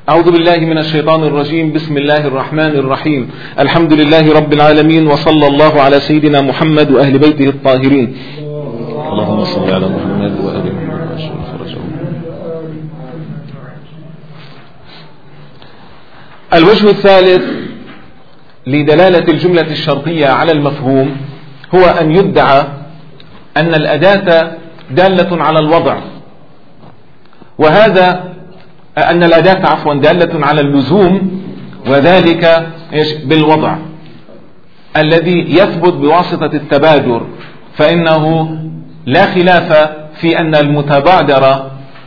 أعوذ بالله من الشيطان الرجيم. بسم الله الرحمن الرحيم. الحمد لله رب العالمين، وصلى الله على سيدنا محمد وأهل بيته الطاهرين. اللهم صل على محمد وآل محمد. الوجه الثالث لدلالة الجملة الشرطية على المفهوم هو أن يدعى أن الأداة دالة على الوضع، وهذا أن الأداة دالة على اللزوم، وذلك بالوضع الذي يثبت بواسطة التبادر، فإنه لا خلاف في أن المتبادر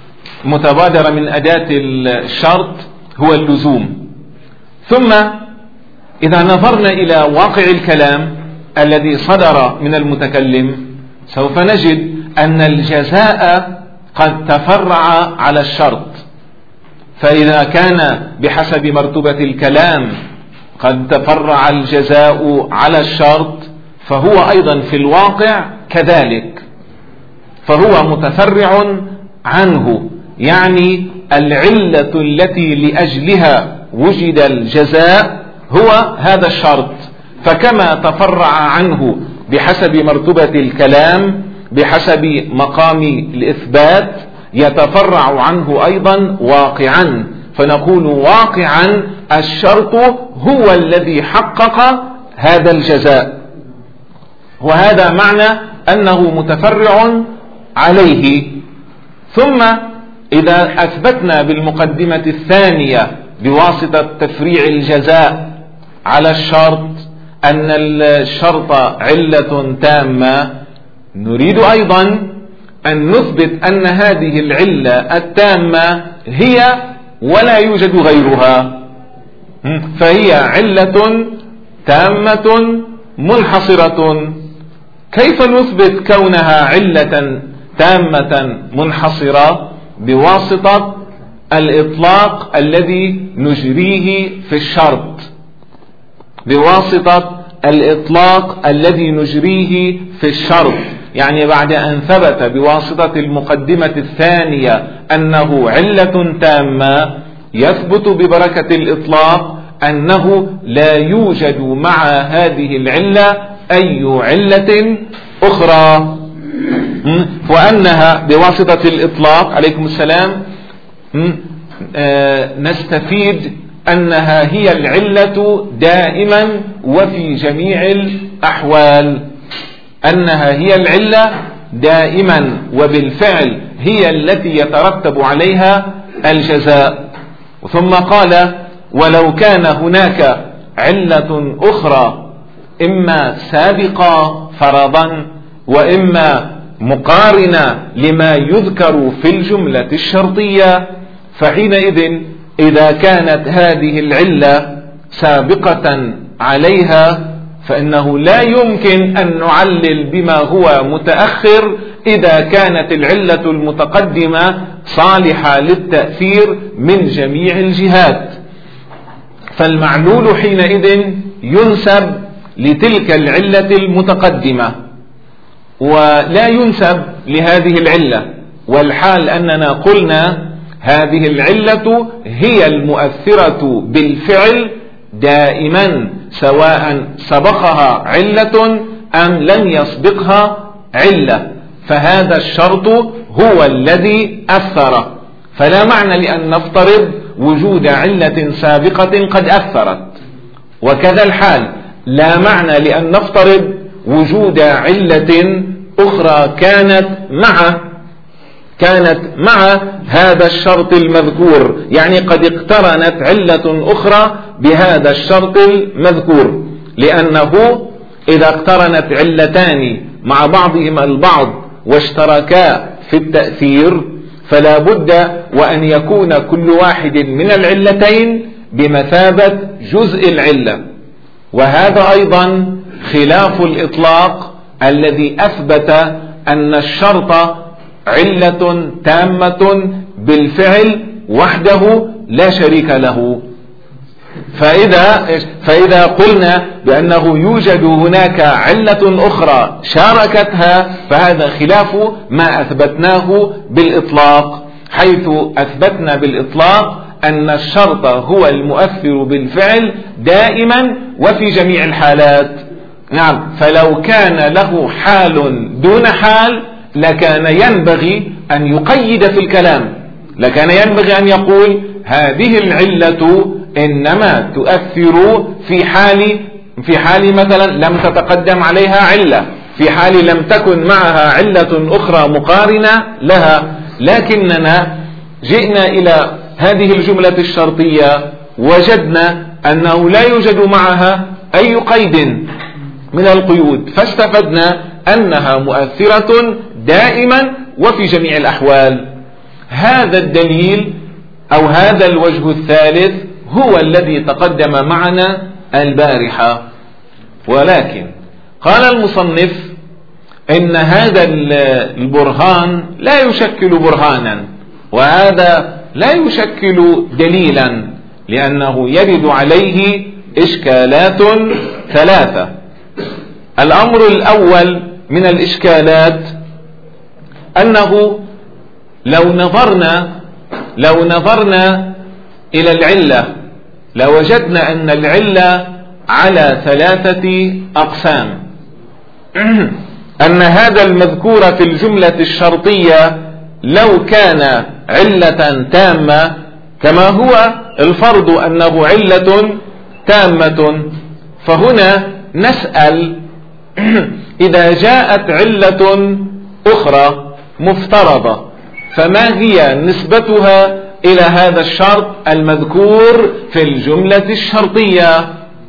من أداة الشرط هو اللزوم. ثم إذا نظرنا إلى واقع الكلام الذي صدر من المتكلم سوف نجد أن الجزاء قد تفرع على الشرط، فإذا كان بحسب مرتبة الكلام قد تفرع الجزاء على الشرط، فهو أيضا في الواقع كذلك، فهو متفرع عنه، يعني العلة التي لأجلها وجد الجزاء هو هذا الشرط. فكما تفرع عنه بحسب مرتبة الكلام بحسب مقام الإثبات، يتفرع عنه أيضا واقعا، فنقول واقعا الشرط هو الذي حقق هذا الجزاء، وهذا معنى أنه متفرع عليه. ثم إذا أثبتنا بالمقدمة الثانية بواسطة تفريع الجزاء على الشرط أن الشرط علة تامة، نريد أيضا أن نثبت أن هذه العلة التامة هي ولا يوجد غيرها، فهي علة تامة منحصرة. كيف نثبت كونها علة تامة منحصرة؟ بواسطة الإطلاق الذي نجريه في الشرط، بواسطة الإطلاق الذي نجريه في الشرط، يعني بعد أن ثبت بواسطة المقدمة الثانية أنه علة تامة، يثبت ببركة الإطلاق أنه لا يوجد مع هذه العلة أي علة أخرى، وأنها بواسطة الإطلاق عليكم السلام نستفيد أنها هي العلة دائما وفي جميع الأحوال، أنها هي العلة دائما وبالفعل هي التي يترتب عليها الجزاء. ثم قال: ولو كان هناك علة أخرى إما سابقة فرضا وإما مقارنة لما يذكر في الجملة الشرطية، فحينئذ إذا كانت هذه العلة سابقة عليها فإنه لا يمكن أن نعلل بما هو متأخر إذا كانت العلة المتقدمة صالحة للتأثير من جميع الجهات، فالمعلول حينئذ ينسب لتلك العلة المتقدمة ولا ينسب لهذه العلة، والحال أننا قلنا هذه العلة هي المؤثرة بالفعل دائما، سواء سبقها علة أم لم يسبقها علة، فهذا الشرط هو الذي أثر. فلا معنى لأن نفترض وجود علة سابقة قد أثرت، وكذا الحال لا معنى لأن نفترض وجود علة أخرى كانت مع هذا الشرط المذكور، يعني قد اقترنت علة أخرى بهذا الشرط المذكور، لأنه إذا اقترنت علتان مع بعضهما البعض واشتركا في التأثير فلا بد وأن يكون كل واحد من العلتين بمثابة جزء العلة، وهذا أيضا خلاف الإطلاق الذي أثبت أن الشرط علة تامة بالفعل وحده لا شريك له. فإذا قلنا بأنه يوجد هناك علة أخرى شاركتها فهذا خلاف ما أثبتناه بالإطلاق، حيث أثبتنا بالإطلاق أن الشرط هو المؤثر بالفعل دائما وفي جميع الحالات. نعم، فلو كان له حال دون حال لكان ينبغي أن يقيد في الكلام، لكان ينبغي أن يقول هذه العلة إنما تؤثر في حال مثلا لم تتقدم عليها علة، في حال لم تكن معها علة أخرى مقارنة لها. لكننا جئنا إلى هذه الجملة الشرطية وجدنا أنه لا يوجد معها أي قيد من القيود، فاستفدنا أنها مؤثرة دائما وفي جميع الأحوال. هذا الدليل أو هذا الوجه الثالث هو الذي تقدم معنا البارحة. ولكن قال المصنف إن هذا البرهان لا يشكل برهانا، وهذا لا يشكل دليلا، لأنه يرد عليه إشكالات ثلاثة. الأمر الأول من الإشكالات أنه لو نظرنا إلى العلة لوجدنا أن العلة على ثلاثة أقسام. أن هذا المذكور في الجملة الشرطية لو كان علة تامة كما هو الفرض أنه علة تامة، فهنا نسأل إذا جاءت علة أخرى مفترضة فما هي نسبتها إلى هذا الشرط المذكور في الجملة الشرطية؟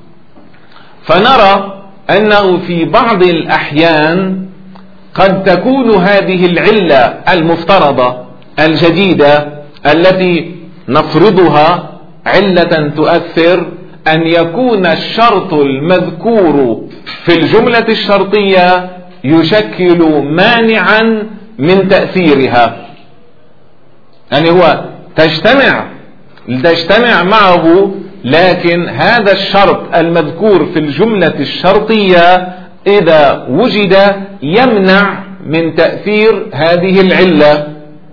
فنرى أنه في بعض الأحيان قد تكون هذه العلة المفترضة الجديدة التي نفرضها علة تؤثر أن يكون الشرط المذكور في الجملة الشرطية يشكل مانعا من تأثيرها، يعني هو تجتمع معه، لكن هذا الشرط المذكور في الجملة الشرطية إذا وجد يمنع من تأثير هذه العلة،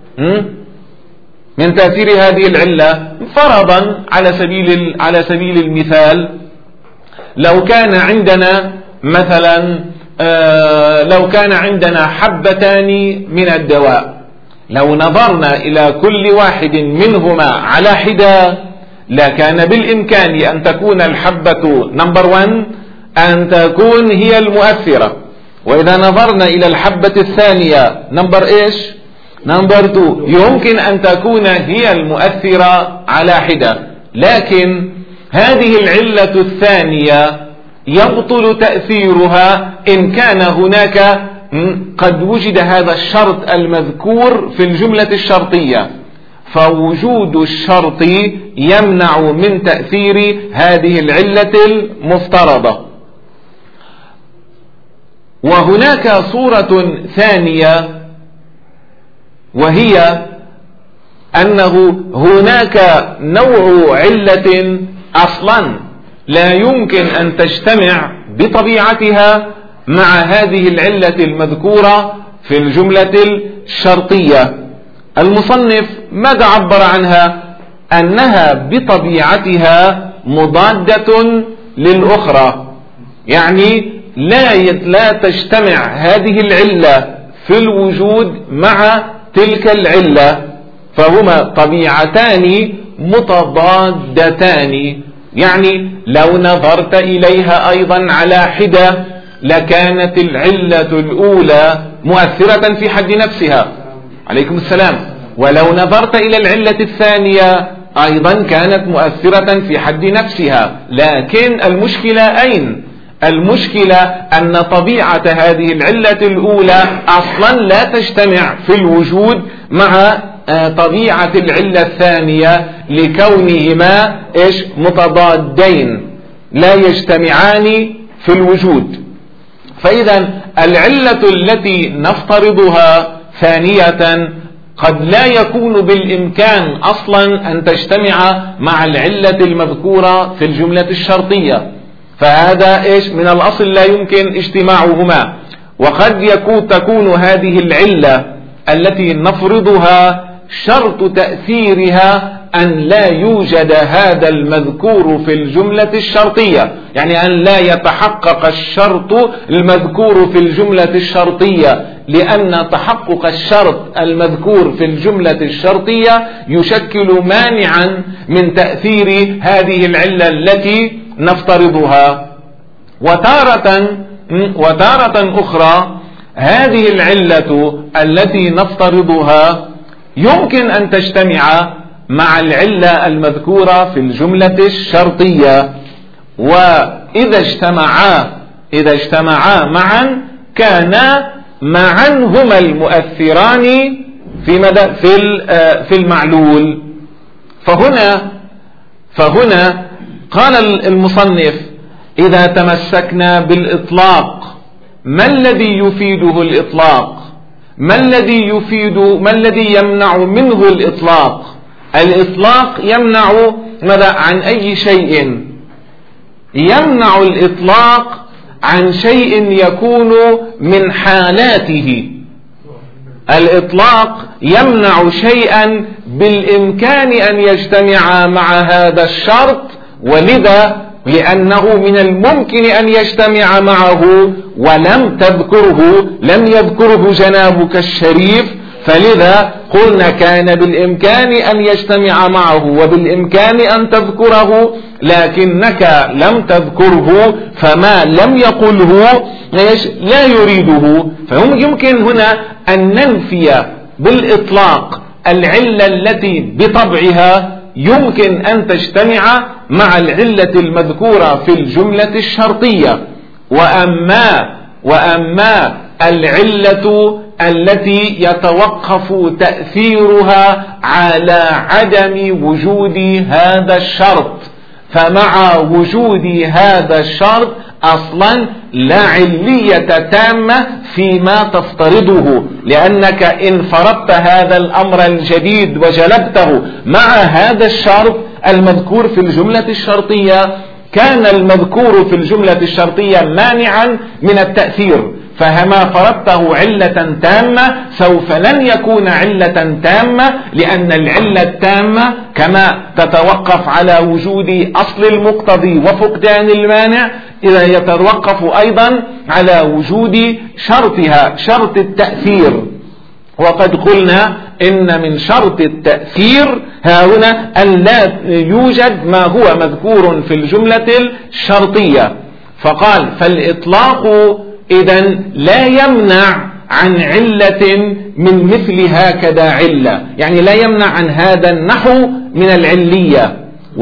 من تأثير هذه العلة. فرضا على سبيل المثال لو كان عندنا مثلا لو كان عندنا حبتان من الدواء، لو نظرنا إلى كل واحد منهما على حدة لكان بالإمكان أن تكون الحبة نمبر 1 أن تكون هي المؤثرة، وإذا نظرنا إلى الحبة الثانية نمبر 2 يمكن أن تكون هي المؤثرة على حدة. لكن هذه العلة الثانية يبطل تأثيرها إن كان هناك قد وجد هذا الشرط المذكور في الجملة الشرطية، فوجود الشرط يمنع من تأثير هذه العلة المفترضة. وهناك صورة ثانية، وهي أنه هناك نوع علة أصلا لا يمكن أن تجتمع بطبيعتها مع هذه العلة المذكورة في الجملة الشرطية. المصنف ماذا عبر عنها؟ أنها بطبيعتها مضادة للأخرى، يعني لا تجتمع هذه العلة في الوجود مع تلك العلة، فهما طبيعتان متضادتان. يعني لو نظرت إليها أيضا على حدة لكانت العلة الأولى مؤثرة في حد نفسها، عليكم السلام، ولو نظرت إلى العلة الثانية أيضا كانت مؤثرة في حد نفسها. لكن المشكلة أين؟ المشكلة أن طبيعة هذه العلة الأولى أصلا لا تجتمع في الوجود مع طبيعة العلة الثانية لكونهما متضادين لا يجتمعان في الوجود. فإذا العلة التي نفترضها ثانية قد لا يكون بالإمكان أصلا أن تجتمع مع العلة المذكورة في الجملة الشرطية، فهذا من الأصل لا يمكن اجتماعهما. وقد تكون هذه العلة التي نفرضها شرط تأثيرها أن لا يوجد هذا المذكور في الجملة الشرطية، يعني أن لا يتحقق الشرط المذكور في الجملة الشرطية، لأن تحقق الشرط المذكور في الجملة الشرطية يشكل مانعا من تأثير هذه العلة التي نفترضها. وتارة أخرى هذه العلة التي نفترضها يمكن أن تجتمع مع العلة المذكورة في الجملة الشرطية، وإذا اجتمعا معا كانا معا هما المؤثران في المعلول. فهنا قال المصنف: إذا تمسكنا بالإطلاق، ما الذي يفيده الإطلاق؟ ما الذي يمنع منه الإطلاق؟ الإطلاق يمنع عن أي شيء؟ يمنع الإطلاق عن شيء يكون من حالاته. الإطلاق يمنع شيئا بالإمكان أن يجتمع مع هذا الشرط، ولذا لأنه من الممكن أن يجتمع معه ولم يذكره جنابك الشريف، فلذا قلنا كان بالإمكان أن يجتمع معه وبالإمكان أن تذكره، لكنك لم تذكره، فما لم يقله لا يريده. فيمكن هنا أن ننفي بالإطلاق العلة التي بطبعها يمكن أن تجتمع مع العلة المذكورة في الجملة الشرطية. وأما العلة التي يتوقف تأثيرها على عدم وجود هذا الشرط، فمع وجود هذا الشرط أصلا لا علية تامة فيما تفترضه، لأنك إن فرضت هذا الأمر الجديد وجلبته مع هذا الشرط المذكور في الجملة الشرطية، كان المذكور في الجملة الشرطية مانعا من التأثير، فما فرضته علة تامة سوف لن يكون علة تامة، لأن العلة التامة كما تتوقف على وجود أصل المقتضي وفقدان المانع، إذا يتوقف أيضا على وجود شرطها، شرط التأثير. وقد قلنا إن من شرط التأثير هنا أن لا يوجد ما هو مذكور في الجملة الشرطية. فقال: فالإطلاق إذن لا يمنع عن علة من مثل هكذا علة، يعني لا يمنع عن هذا النحو من العلية.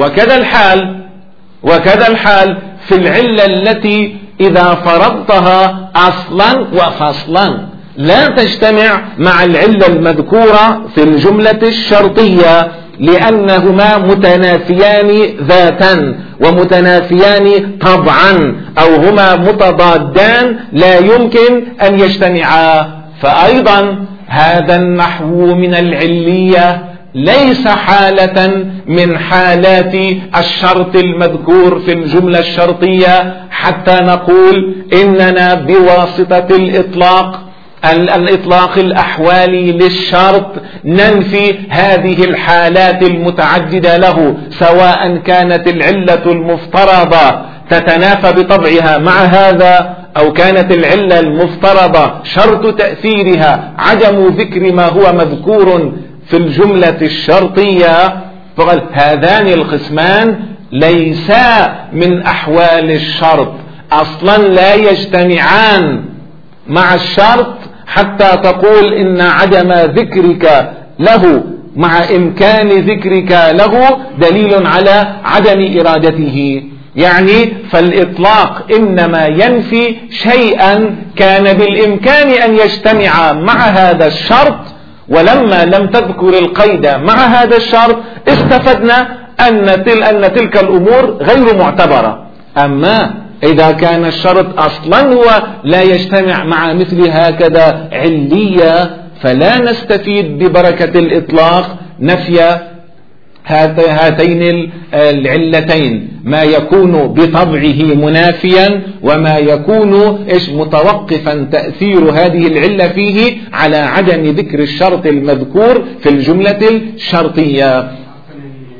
وكذا الحال في العلة التي إذا فرضتها أصلا وفصلا لا تجتمع مع العلة المذكورة في الجملة الشرطية، لأنهما متنافيان ذاتا ومتنافيان طبعا، أو هما متضادان لا يمكن أن يجتمعا. فأيضا هذا النحو من العلية ليس حالة من حالات الشرط المذكور في الجملة الشرطية حتى نقول إننا بواسطة الإطلاق الأحوالي للشرط ننفي هذه الحالات المتعددة له، سواء كانت العلة المفترضة تتنافى بطبعها مع هذا، أو كانت العلة المفترضة شرط تأثيرها عدم ذكر ما هو مذكور في الجملة الشرطية. فقال: هذان القسمان ليسا من أحوال الشرط، أصلا لا يجتمعان مع الشرط حتى تقول إن عدم ذكرك له مع إمكان ذكرك له دليل على عدم إرادته. يعني فالإطلاق إنما ينفي شيئا كان بالإمكان أن يجتمع مع هذا الشرط، ولما لم تذكر القيد مع هذا الشرط استفدنا أن تلك الأمور غير معتبرة. أما إذا كان الشرط أصلا هو لا يجتمع مع مثل هكذا علية، فلا نستفيد ببركة الإطلاق نفي هاتين العلتين، ما يكون بطبعه منافيا وما يكون متوقفا تأثير هذه العلة فيه على عدم ذكر الشرط المذكور في الجملة الشرطية.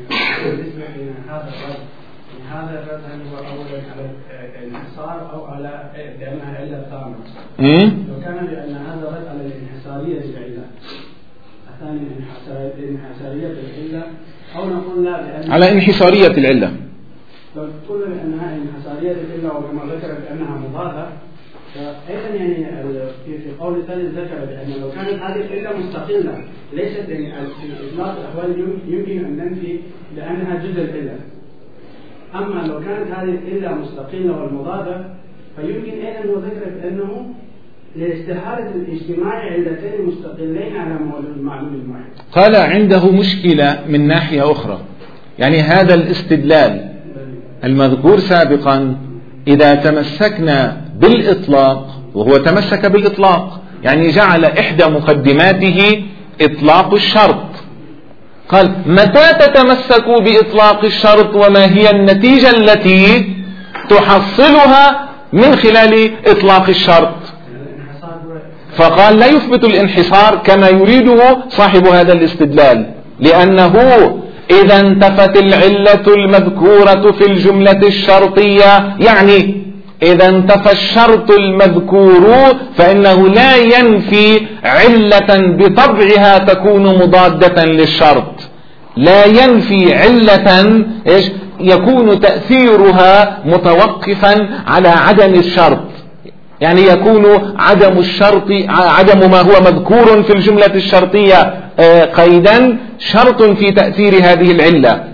لو كان بأن هذا رد على الانحصارية العلة، الثاني الانحصارية العلة، أو نقول لا بأن على انحصارية العلة. لو قلنا بأنها انحصارية العلة وكما ذكر بأنها مضادة، فأيضا يعني في قول الثالث ذكر بأن لو كانت هذه العلة مستقلة ليست يعني في إطلاق الأحوال يمكن أن ننفي لأنها جزء العلة. أما لو كانت هذه العلة مستقلة والمضادة فيمكن أيضا هو ذكر بأنه لاستحالة الاجتماع علتين مستقلين على معلوم واحد. قال عنده مشكلة من ناحية أخرى، يعني هذا الاستدلال المذكور سابقا إذا تمسكنا بالإطلاق، وهو تمسك بالإطلاق يعني جعل إحدى مقدماته إطلاق الشرط، قال متى تتمسكوا بإطلاق الشرط وما هي النتيجة التي تحصلها من خلال إطلاق الشرط؟ فقال لا يثبت الانحصار كما يريده صاحب هذا الاستدلال، لأنه إذا انتفت العلة المذكورة في الجملة الشرطية، يعني إذا انتفى الشرط المذكور فإنه لا ينفي علة بطبعها تكون مضادة للشرط، لا ينفي علة يكون تأثيرها متوقفا على عدم الشرط، يعني يكون عدم الشرط عدم ما هو مذكور في الجملة الشرطية قيدا شرط في تأثير هذه العلة.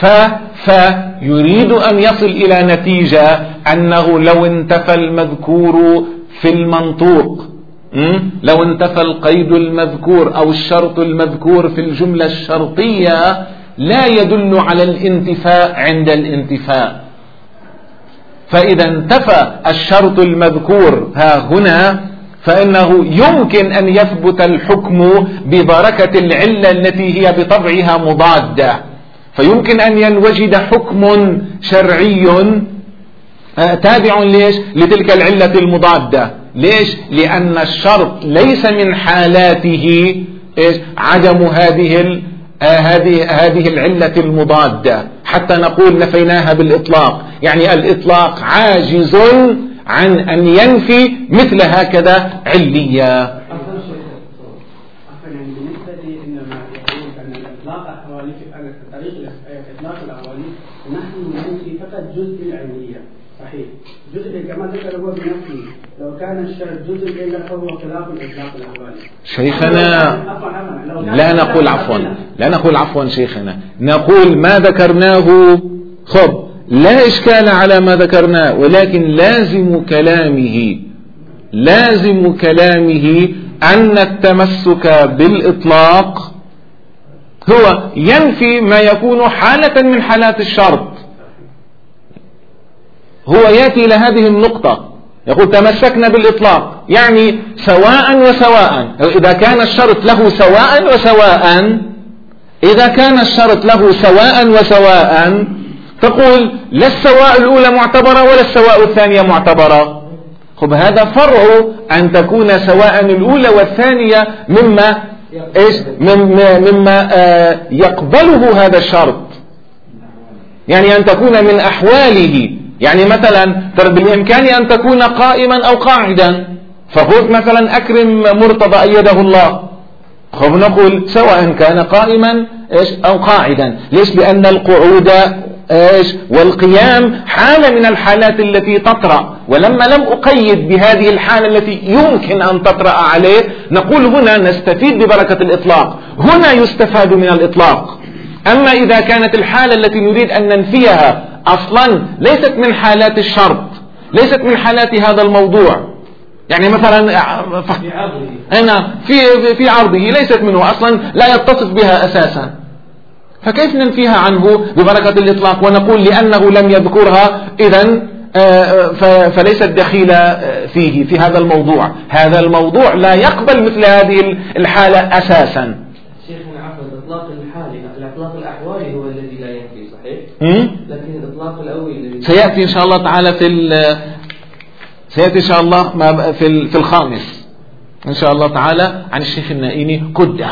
فيريد أن يصل إلى نتيجة أنه لو انتفى المذكور في المنطوق، لو انتفى القيد المذكور أو الشرط المذكور في الجملة الشرطية لا يدل على الانتفاء عند الانتفاء. فإذا انتفى الشرط المذكور ها هنا فإنه يمكن أن يثبت الحكم ببركة العلة التي هي بطبعها مضادة، فيمكن أن ينوجد حكم شرعي تابع ليش؟ لتلك العلة المضادة. ليش؟ لأن الشرط ليس من حالاته عدم هذه العلة المضادة حتى نقول نفيناها بالإطلاق، يعني الإطلاق عاجز عن أن ينفي مثل هكذا علية. نحن ننفي فقط جزء العلية، صحيح، جزء كما ذكر هو بنفسه، لو كان الشرط جزء إلا فهو خلاف الإطلاق الأولي. شيخنا لا نقول عفوا شيخنا، نقول ما ذكرناه خب لا إشكال على ما ذكرناه، ولكن لازم كلامه أن التمسك بالإطلاق هو ينفي ما يكون حالة من حالات الشرط. هو يأتي إلى هذه النقطة يقول تمسكنا بالإطلاق، يعني سواء وسواء، إذا كان الشرط له سواء وسواء، إذا كان الشرط له سواء وسواء تقول لا السواء الأولى معتبرة ولا السواء الثانية معتبرة. خب هذا فرع أن تكون سواء الأولى والثانية مما يقبله هذا الشرط، يعني أن تكون من أحواله، يعني مثلا بالإمكان أن تكون قائما أو قاعدا، فقلت مثلا أكرم مرتضى أيده الله، خب نقول سواء كان قائما أو قاعدا. ليش؟ لأن القعود والقيام حالة من الحالات التي تطرأ، ولما لم أقيد بهذه الحالة التي يمكن أن تطرأ عليه نقول هنا نستفيد ببركة الإطلاق، هنا يستفاد من الإطلاق. أما إذا كانت الحالة التي نريد أن ننفيها أصلا ليست من حالات الشرط، ليست من حالات هذا الموضوع، يعني مثلا في عرضه ليست منه أصلا، لا يتصف بها أساسا، فكيف ننفيها عنه ببركة الإطلاق ونقول لأنه لم يذكرها إذن فليست دخيلة في هذا الموضوع؟ هذا الموضوع لا يقبل مثل هذه الحالة أساسا. شيخنا عفوا، الإطلاق الحالي الإطلاق الأحوالي هو الذي لا ينفي، صحيح؟ لكن الإطلاق الأولي سيأتي إن شاء الله تعالى سيأتي إن شاء الله في الخامس إن شاء الله تعالى عن الشيخ النائيني قدة.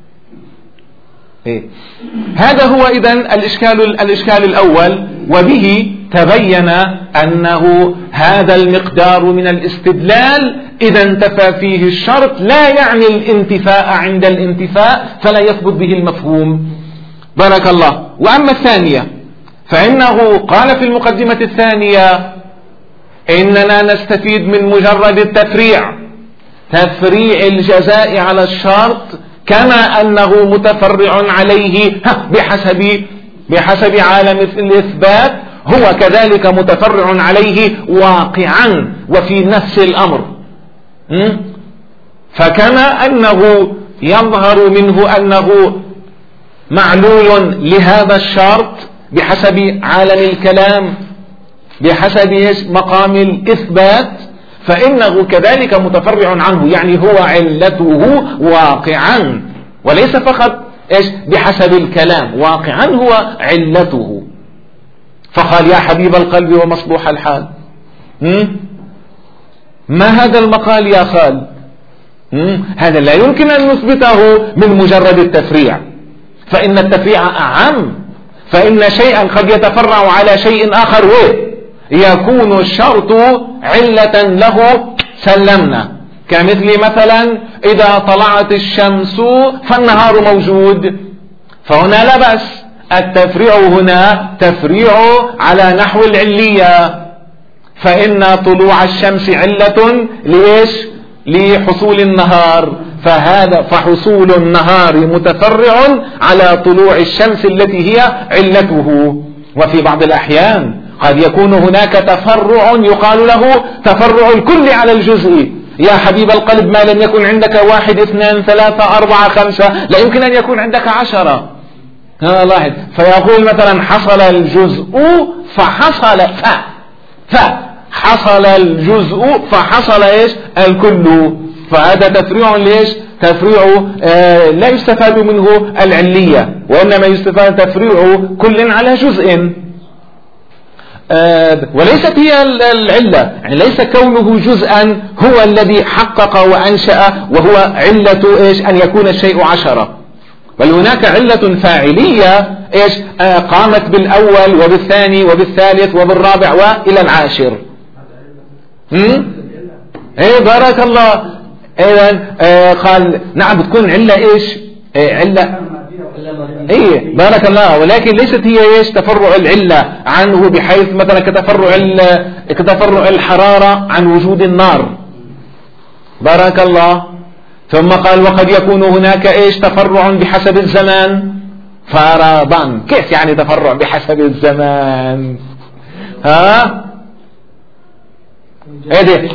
هذا هو إذن الإشكال الأول، وبه تبين أنه هذا المقدار من الاستدلال إذا انتفى فيه الشرط لا يعني الانتفاء عند الانتفاء، فلا يثبت به المفهوم. بارك الله. وأما الثانية فإنه قال في المقدمة الثانية إننا نستفيد من مجرد التفريع، تفريع الجزاء على الشرط، كما أنه متفرع عليه بحسب عالم الإثبات، هو كذلك متفرع عليه واقعا وفي نفس الأمر. فكما أنه يظهر منه أنه معلول لهذا الشرط بحسب عالم الكلام، بحسب مقام الإثبات، فإنه كذلك متفرع عنه، يعني هو علته واقعا وليس فقط بحسب الكلام، واقعا هو علته. فقال يا حبيب القلب ومصبوح الحال، ما هذا المقال يا خال؟ هذا لا يمكن أن نثبته من مجرد التفريع، فإن التفريع أعم، فإن شيئا قد يتفرع على شيء آخر ويكون الشرط علة له، سلمنا. كمثل مثلا إذا طلعت الشمس فالنهار موجود، فهنا لا بأس. التفريع هنا تفريع على نحو العلية، فإن طلوع الشمس علة لإيش؟ لحصول النهار، فحصول النهار متفرع على طلوع الشمس التي هي علته. وفي بعض الأحيان قد يكون هناك تفرع يقال له تفرع الكل على الجزء. يا حبيب القلب، ما لم يكن عندك 1 2 3 4 5 لا يمكن أن يكون عندك 10. لاحظ، فيقول مثلا حصل الجزء فحصل حصل الجزء فحصل ايش؟ الكل. فهذا تفريع ليش؟ تفريع لا يستفاد منه العلية، وإنما يستفاد تفريع كل على جزء، وليست هي العلة. يعني ليس كونه جزءا هو الذي حقق وأنشأ وهو علة ايش؟ أن يكون الشيء 10، بل هناك علة فاعلية ايش؟ قامت بالأول وبالثاني وبالثالث وبالرابع وإلى العاشر. ايه بارك الله. اذا قال نعم بتكون علة ايش؟ علة ايه بارك الله، ولكن ليست هي ايش؟ تفرع العلة عنه، بحيث مثلا كتفرع الحرارة عن وجود النار. بارك الله. ثم قال وقد يكون هناك ايش؟ تفرع بحسب الزمان فرضا. كيف يعني تفرع بحسب الزمان؟ ايه ده؟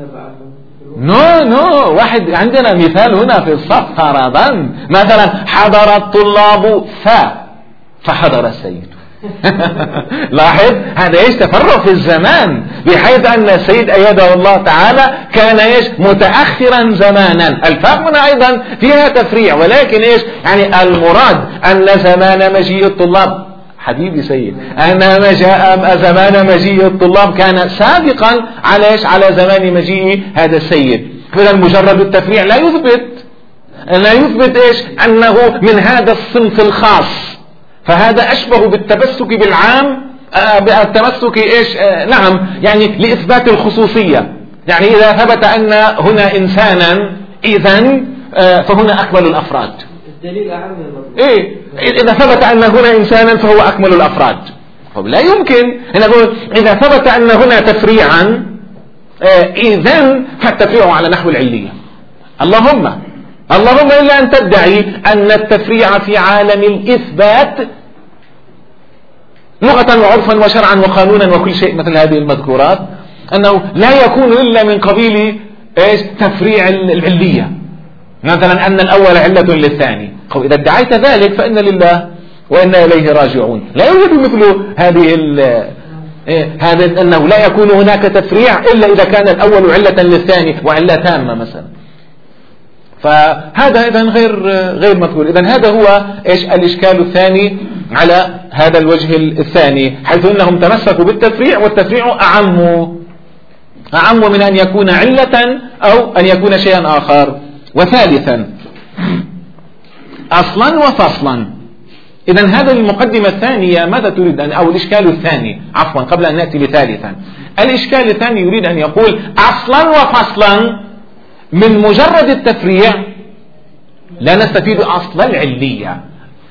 نو واحد عندنا مثال هنا في الصف فرضا، مثلا حضر الطلاب فحضر السيد. لاحظ هذا ايش؟ تفرع في الزمان، بحيث ان السيد ايده الله تعالى كان ايش؟ متاخرا زمانا. الفاء هنا ايضا فيها تفريع، ولكن ايش؟ يعني المراد ان زمان مجيء الطلاب، حبيبي سيد، أن زمان مجيء الطلاب كان سابقا على ايش؟ على زمان مجيء هذا السيد. فإذا مجرد التفريع لا يثبت ايش؟ أنه من هذا الصنف الخاص، فهذا أشبه بالتمسك بالعام، بالتمسك ايش؟ نعم، يعني لإثبات الخصوصية. يعني إذا ثبت أن هنا إنسانا إذن فهنا أكمل الأفراد. الدليل أعم إيه؟ إذا ثبت أن هنا إنسانا فهو أكمل الأفراد. لا يمكن أن نقول إذا ثبت أن هنا تفريعا إذن فالتفريع على نحو العلية. اللهم إلا أن تدعي أن التفريع في عالم الإثبات لغة وعرفا وشرعا وقانونا وكل شيء مثل هذه المذكورات أنه لا يكون إلا من قبيل تفريع العلية، مثلا أن الأول علة للثاني. إذا ادعيت ذلك فإن لله وإنا إليه راجعون. لا يوجد مثل هذا أنه لا يكون هناك تفريع إلا إذا كان الأول علة للثاني وعلة تامة مثلا. فهذا إذن غير مقبول. إذن هذا هو الإشكال الثاني على هذا الوجه الثاني، حيث أنهم تمسكوا بالتفريع، والتفريع أعم من أن يكون علة أو أن يكون شيئا آخر. وثالثا أصلا وفصلا. إذن هذا المقدمة الثانية ماذا تريد أو الإشكال الثاني، عفوا قبل أن نأتي لثالثا، الإشكال الثاني يريد أن يقول أصلا وفصلا من مجرد التفريع لا نستفيد أصل العلية،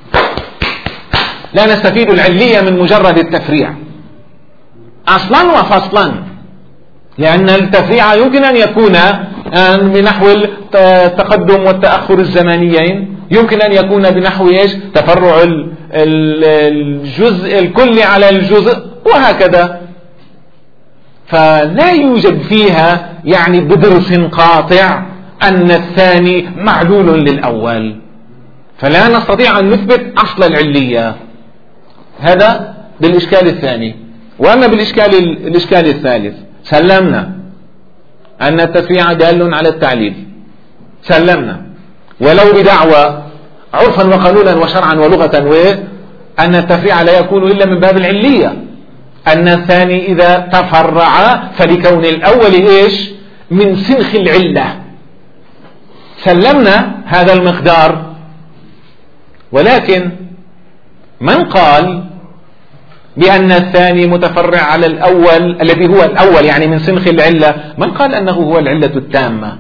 لا نستفيد العلية من مجرد التفريع أصلا وفصلا، لأن التفريع يمكن أن يكون بنحو التقدم والتأخر الزمنيين، يمكن أن يكون بنحو إيش؟ تفرع الجزء الكلي على الجزء، وهكذا. فلا يوجد فيها يعني بدرس قاطع أن الثاني معلول للأول، فلا نستطيع أن نثبت أصل العلية. هذا بالإشكال الثاني. وأما بالإشكال الثالث، سلمنا أن التفريع دال على التعليل، سلمنا ولو بدعوى عرفا وقانونا وشرعا ولغة، وأن التفريع لا يكون إلا من باب العلية، أن الثاني إذا تفرع فلكون الأول إيش؟ من سنخ العلة. سلمنا هذا المقدار. ولكن من قال بأن الثاني متفرع على الأول الذي هو الأول يعني من سنخ العلة، من قال أنه هو العلة التامة؟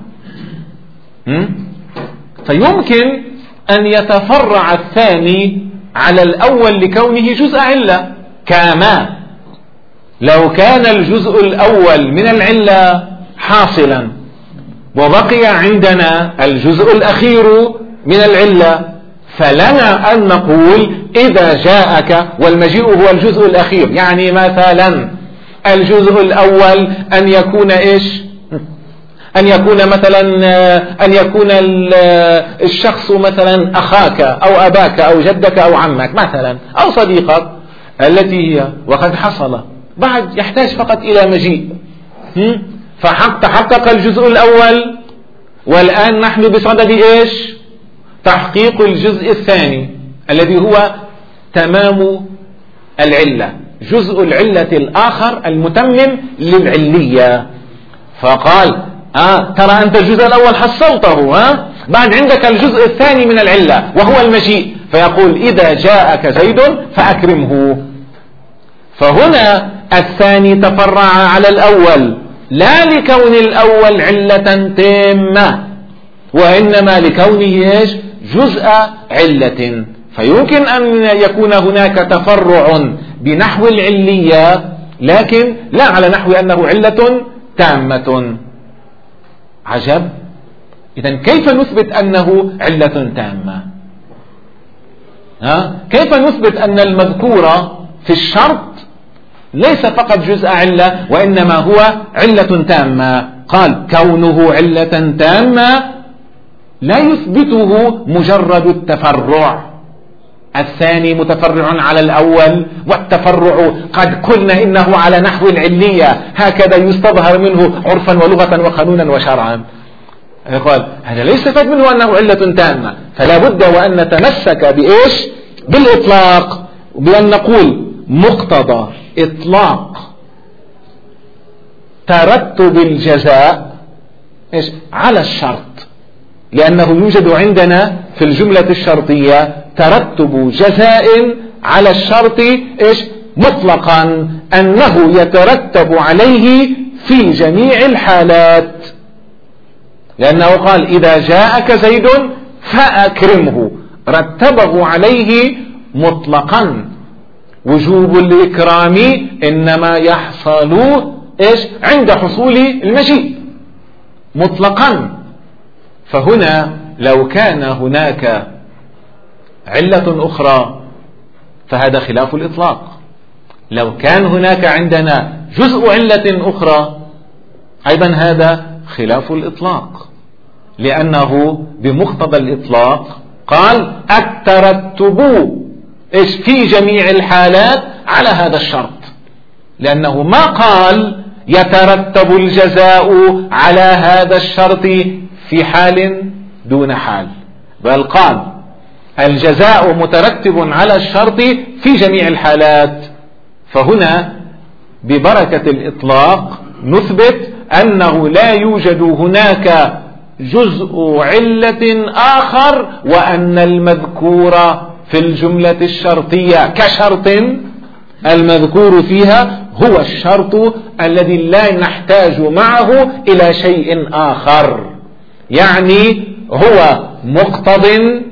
فيمكن أن يتفرع الثاني على الأول لكونه جزء علة، كما لو كان الجزء الأول من العلة حاصلا وبقي عندنا الجزء الأخير من العلة، فلنا أن نقول إذا جاءك، والمجيء هو الجزء الأخير، يعني مثلا الجزء الأول أن يكون إيش؟ أن يكون مثلا أن يكون الشخص مثلا أخاك أو أباك أو جدك أو عمك مثلا أو صديقك، التي هي وقد حصل، بعد يحتاج فقط إلى مجيء، فتحقق الجزء الأول، والآن نحن بصدد إيش؟ تحقيق الجزء الثاني الذي هو تمام العلة، جزء العلة الآخر المتمم للعلية. فقال ترى أنت الجزء الأول حصلته، بعد عندك الجزء الثاني من العلة وهو المجيء، فيقول إذا جاءك زيد فأكرمه. فهنا الثاني تفرع على الأول لا لكون الأول علة تامة، وإنما لكونه إيش؟ جزء علة. فيمكن أن يكون هناك تفرع بنحو العلية، لكن لا على نحو أنه علة تامة. عجب! إذن كيف نثبت أنه علة تامة؟ كيف نثبت أن المذكور في الشرط ليس فقط جزء علة وإنما هو علة تامة؟ قال كونه علة تامة لا يثبته مجرد التفرع، الثاني متفرع على الأول، والتفرع قد قلنا إنه على نحو العلية، هكذا يستظهر منه عرفا ولغة وقانونا وشرعا. قال هذا ليس يستفاد منه أنه علة تامة، فلا بد وأن نتمسك بإيش؟ بالإطلاق، بأن نقول مقتضى إطلاق ترتب الجزاء إيش؟ على الشرط، لأنه يوجد عندنا في الجملة الشرطية ترتب جزاء على الشرط إيش؟ مطلقا، أنه يترتب عليه في جميع الحالات، لأنه قال إذا جاءك زيد فأكرمه، رتبه عليه مطلقا. وجوب الإكرام إنما يحصل إيش؟ عند حصول المجيء مطلقا. فهنا لو كان هناك علة أخرى فهذا خلاف الإطلاق، لو كان هناك عندنا جزء علة أخرى أيضا هذا خلاف الإطلاق، لأنه بمقتضى الإطلاق قال الترتب إيش؟ في جميع الحالات على هذا الشرط، لأنه ما قال يترتب الجزاء على هذا الشرط في حال دون حال، بل قال الجزاء مترتب على الشرط في جميع الحالات. فهنا ببركة الإطلاق نثبت أنه لا يوجد هناك جزء علة آخر، وأن المذكور في الجملة الشرطية كشرط المذكور فيها هو الشرط الذي لا نحتاج معه إلى شيء آخر. يعني هو مقتض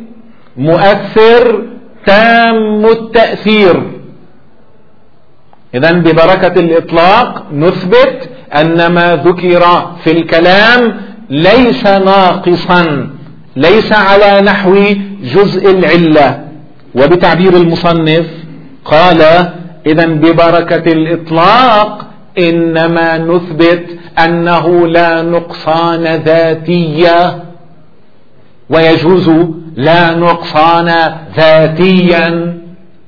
مؤثر تام التأثير. إذن ببركة الإطلاق نثبت أن ما ذكر في الكلام ليس ناقصا، ليس على نحو جزء العلة. وبتعبير المصنف قال إذن ببركة الإطلاق إنما نثبت أنه لا نقصان ذاتية، ويجوز لا نقصان ذاتيا،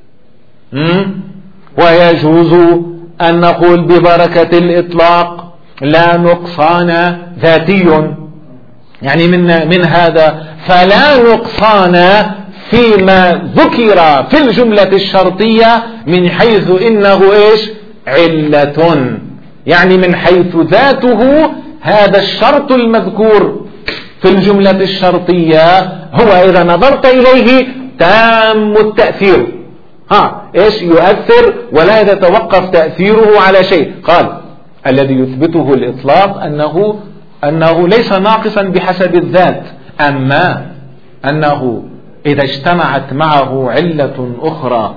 ويجوز أن نقول ببركة الإطلاق لا نقصان ذاتي. يعني من هذا فلا نقصان فيما ذكر في الجملة الشرطية من حيث إنه إيش؟ علة. يعني من حيث ذاته هذا الشرط المذكور في الجملة الشرطية هو إذا نظرت إليه تام التأثير. إيش؟ يؤثر ولا يتوقف تأثيره على شيء. قال الذي يثبته الإطلاق أنه ليس ناقصا بحسب الذات، أما أنه إذا اجتمعت معه علة أخرى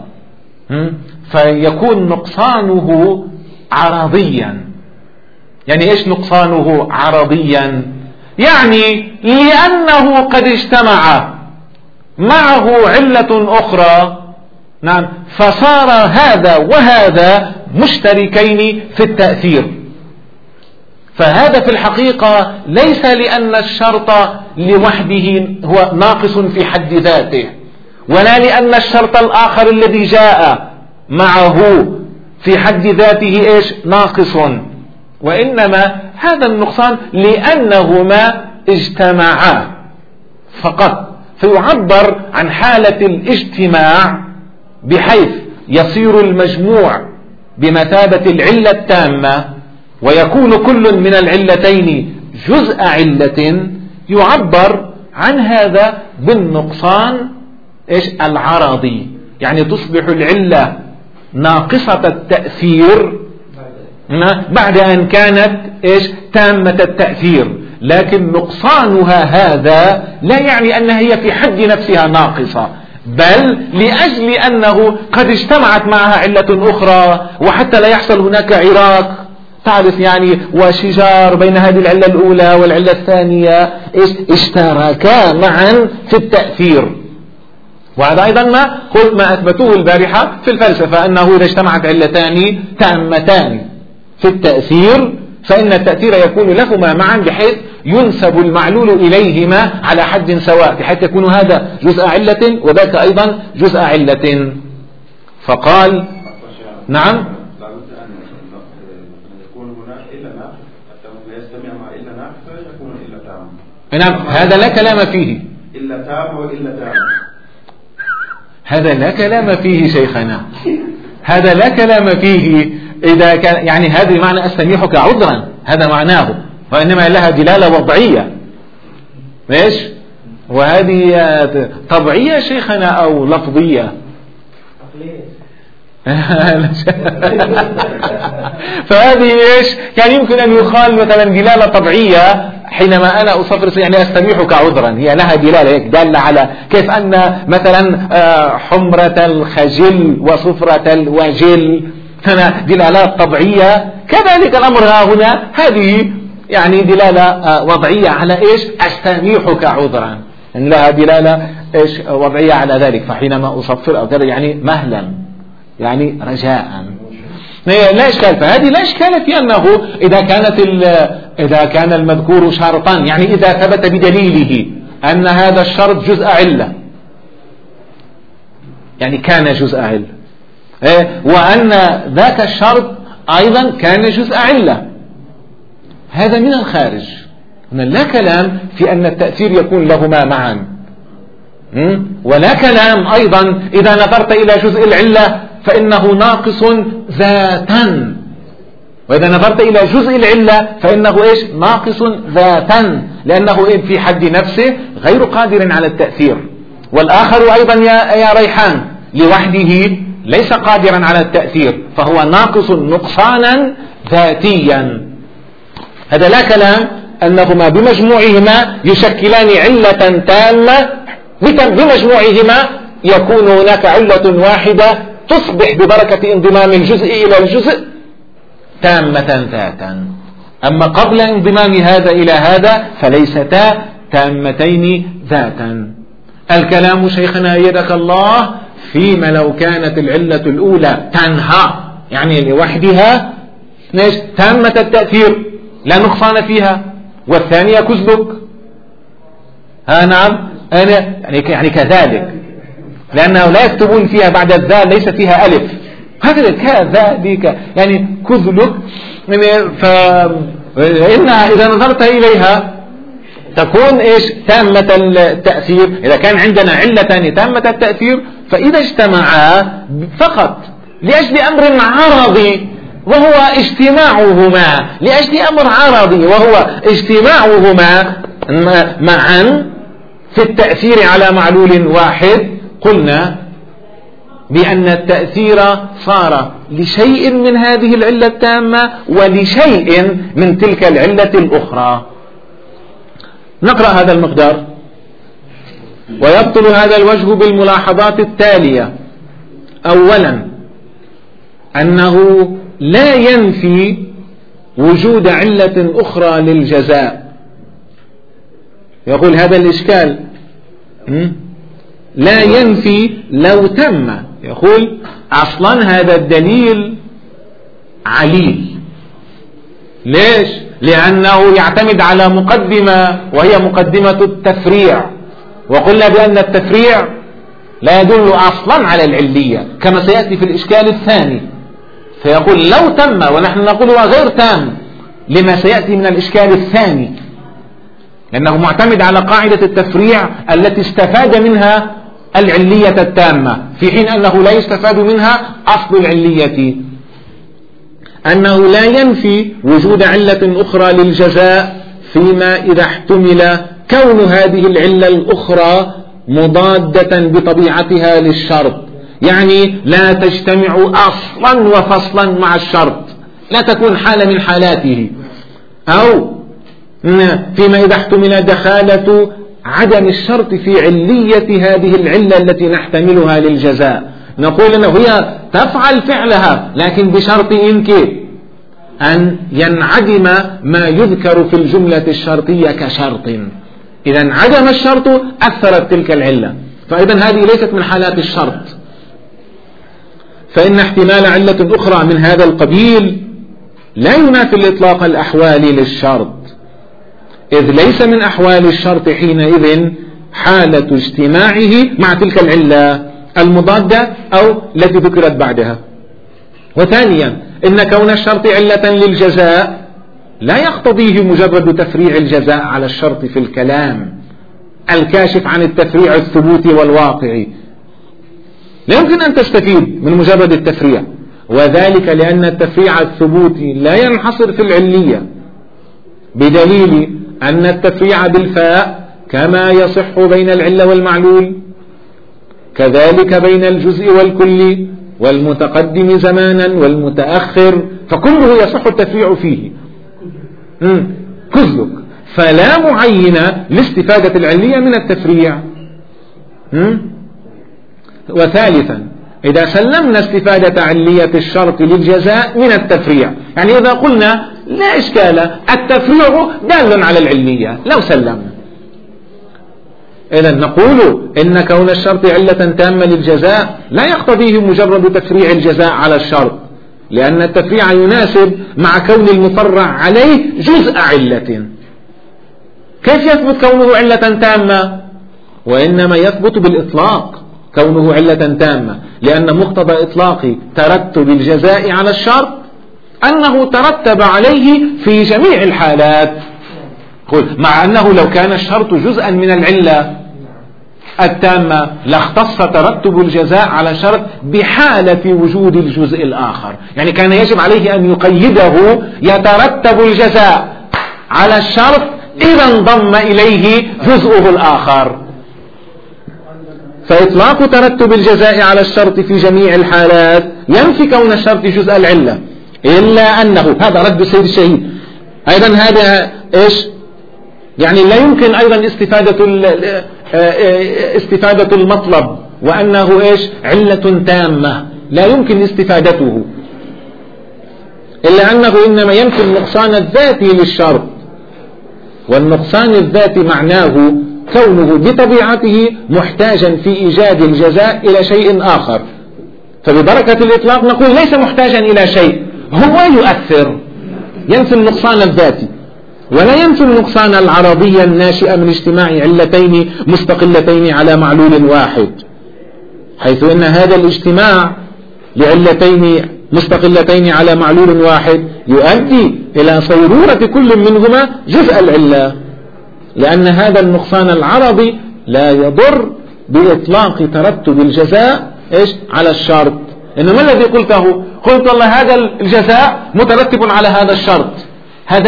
فيكون نقصانه عرضيا. يعني إيش نقصانه عرضيا؟ يعني لأنه قد اجتمع معه علة أخرى، نعم، فصار هذا وهذا مشتركين في التأثير. فهذا في الحقيقة ليس لأن الشرط لوحده هو ناقص في حد ذاته، ولا لأن الشرط الآخر الذي جاء معه في حد ذاته إيش؟ ناقص، وإنما هذا النقصان لأنهما اجتمعا فقط. فيعبر عن حالة الاجتماع بحيث يصير المجموع بمثابة العلة التامة، ويكون كل من العلتين جزء علة. يعبر عن هذا بالنقصان إيش؟ العرضي. يعني تصبح العلة ناقصة التأثير بعد أن كانت إيش؟ تامة التأثير. لكن نقصانها هذا لا يعني أنها هي في حد نفسها ناقصة، بل لأجل أنه قد اجتمعت معها علة أخرى، وحتى لا يحصل هناك عراق، تعرف يعني، وشجار بين هذه العلة الأولى والعلة الثانية، اشتركا معا في التأثير. وهذا أيضا ما أثبتوه البارحة في الفلسفة، أنه إذا اجتمعت علتان تامتان في التأثير فإن التأثير يكون لهما معا بحيث ينسب المعلول إليهما على حد سواء، بحيث يكون هذا جزء علة وذاك أيضا جزء علة. فقال نعم، نعم، هذا لا كلام فيه. إلا تام وإلا تام، هذا لا كلام فيه شيخنا، هذا لا كلام فيه. إذا كان يعني هذه معنى أستميحك عذرا، هذا معناه، وإنما لها دلالة وضعية. ليش؟ وهذه طبيعية شيخنا أو لفظية؟ فهذه إيش؟ يعني يمكن أن يقال مثلا دلالة طبيعية حينما أنا أصفر يعني أستميحك عذرا، هي لها دلالة دالة على كيف أن مثلا حمرة الخجل وصفرة الوجل دلالات طبيعية، كذلك الأمر هنا هذه يعني دلالة وضعية على إيش؟ أستميحك عذرا، إن لها دلالة إيش؟ وضعية على ذلك. فحينما أصفر أو كذا يعني مهلا، يعني رجاء، لا إشكال. فهذه لا إشكال في أنه إذا كان المذكور شرطا، يعني إذا ثبت بدليله أن هذا الشرط جزء علة، يعني كان جزء علة، وأن ذاك الشرط أيضا كان جزء علة، هذا من الخارج. هنا لا كلام في أن التأثير يكون لهما معا، ولا كلام أيضا إذا نظرت إلى جزء العلة فإنه ناقص ذاتا، وإذا نظرت إلى جزء العلة فإنه إيش؟ ناقص ذاتا، لأنه في حد نفسه غير قادر على التأثير. والآخر أيضا يا ريحان لوحده ليس قادرا على التأثير، فهو ناقص نقصانا ذاتيا. هذا لا كلام أنهما بمجموعهما يشكلان علة تامة، بمجموعهما يكون هناك علة واحدة تصبح ببركة انضمام الجزء إلى الجزء تامة ذاتا. أما قبل انضمام هذا إلى هذا فليستا تامتين ذاتا. الكلام شيخنا يدك الله فيما لو كانت العلة الأولى تنهى يعني لوحدها تامة التأثير لا نقصان فيها، والثانية كذلك نعم يعني كذلك، لأنه لا يكتبون فيها بعد الذال ليس فيها ألف، هكذا كذلك يعني كذلك. فإنها إذا نظرت إليها تكون تامة التأثير. إذا كان عندنا علتان تامة التأثير فإذا اجتمعا فقط لأجل أمر عرضي وهو اجتماعهما، لأجل أمر عرضي وهو اجتماعهما معا في التأثير على معلول واحد، قلنا بأن التأثير صار لشيء من هذه العلة التامة ولشيء من تلك العلة الأخرى. نقرأ هذا المقدار. ويبطل هذا الوجه بالملاحظات التالية: أولا أنه لا ينفي وجود علة أخرى للجزاء. يقول هذا الإشكال لا ينفي لو تم، يقول أصلا هذا الدليل عليل. ليش؟ لأنه يعتمد على مقدمة وهي مقدمة التفريع، وقلنا بأن التفريع لا يدل أصلا على العلية كما سيأتي في الإشكال الثاني. فيقول لو تم، ونحن نقول هو غير تام لما سيأتي من الإشكال الثاني، لأنه معتمد على قاعدة التفريع التي استفاد منها العلية التامة، في حين أنه لا يستفاد منها أصل العلية. أنه لا ينفي وجود علة أخرى للجزاء فيما إذا احتمل كون هذه العلة الأخرى مضادة بطبيعتها للشرط، يعني لا تجتمع أصلا وفصلا مع الشرط، لا تكون حالة من حالاته. أو فيما إذا احتمل دخالة عدم الشرط في علية هذه العلة التي نحتملها للجزاء، نقول أنه هي تفعل فعلها لكن بشرط أن ينعدم ما يذكر في الجملة الشرطية كشرط. إذا انعدم الشرط أثرت تلك العلة، فإذا هذه ليست من حالات الشرط. فإن احتمال علة أخرى من هذا القبيل لا ينافي الإطلاق الأحوال للشرط، إذ ليس من أحوال الشرط حينئذ حالة اجتماعه مع تلك العلة المضادة أو التي ذكرت بعدها. وثانيا إن كون الشرط علة للجزاء لا يقتضيه مجرد تفريع الجزاء على الشرط في الكلام الكاشف عن التفريع الثبوتي والواقعي. لا يمكن أن تستفيد من مجرد التفريع، وذلك لأن التفريع الثبوتي لا ينحصر في العلية، بدليل أن التفريع بالفاء كما يصح بين العلة والمعلول كذلك بين الجزء والكل والمتقدم زمانا والمتأخر، فكله يصح التفريع فيه كذلك، فلا معين لاستفادة العلية من التفريع. وثالثا إذا سلمنا استفادة علية الشرط للجزاء من التفريع، يعني إذا قلنا لا إشكال التفريع دال على العلية لو سلمنا، إذا نقول إن كون الشرط علة تامة للجزاء لا يقتضيه مجرد تفريع الجزاء على الشرط، لأن التفريع يناسب مع كون المفرع عليه جزء علة. كيف يثبت كونه علة تامة؟ وإنما يثبت بالإطلاق كونه علة تامة، لأن مقتضى إطلاق ترتب الجزاء على الشرط أنه ترتب عليه في جميع الحالات، مع أنه لو كان الشرط جزءا من العلة التامة لاختص ترتب الجزاء على شرط بحالة وجود الجزء الآخر، يعني كان يجب عليه أن يقيده يترتب الجزاء على الشرط إذا انضم إليه جزءه الآخر. فإطلاق ترتب الجزاء على الشرط في جميع الحالات ينفي كون الشرط جزء العلة، إلا أنه هذا رد سيد الشهيد. أيضا هذا إيش يعني لا يمكن أيضا استفادة المطلب وأنه إيش علة تامة، لا يمكن استفادته، إلا أنه إنما ينفي النقصان الذاتي للشرط، والنقصان الذاتي معناه كونه بطبيعته محتاجا في إيجاد الجزاء إلى شيء آخر. فببركة الإطلاق نقول ليس محتاجا إلى شيء، هو يؤثر، ينفي النقصان الذاتي، ولا ينفي النقصان العرضي الناشئ من اجتماع علتين مستقلتين على معلول واحد، حيث إن هذا الاجتماع لعلتين مستقلتين على معلول واحد يؤدي إلى صيرورة كل منهما جزء العلة، لأن هذا النقصان العرضي لا يضر بإطلاق ترتب الجزاء إيش على الشرط. إنما الذي قلته، قلت والله هذا الجزاء مترتب على هذا الشرط، هذا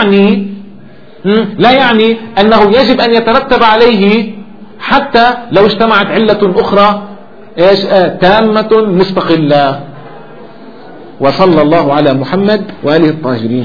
لا يعني أنه يجب أن يترتب عليه حتى لو اجتمعت علة أخرى إيش تامة مستقلة. وصلى الله على محمد وآله الطاهرين.